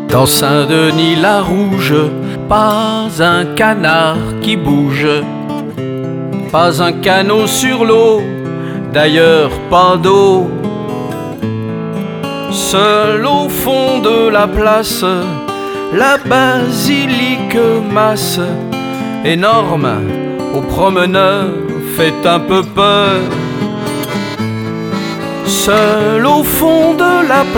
Dans Saint-Denis-la-Rouge, pas un canard qui bouge, pas un canot sur l'eau, d'ailleurs pas d'eau. Seul au fond de la place, la basilique masse, énorme, aux promeneurs, fait un peu peur. Seul au fond de la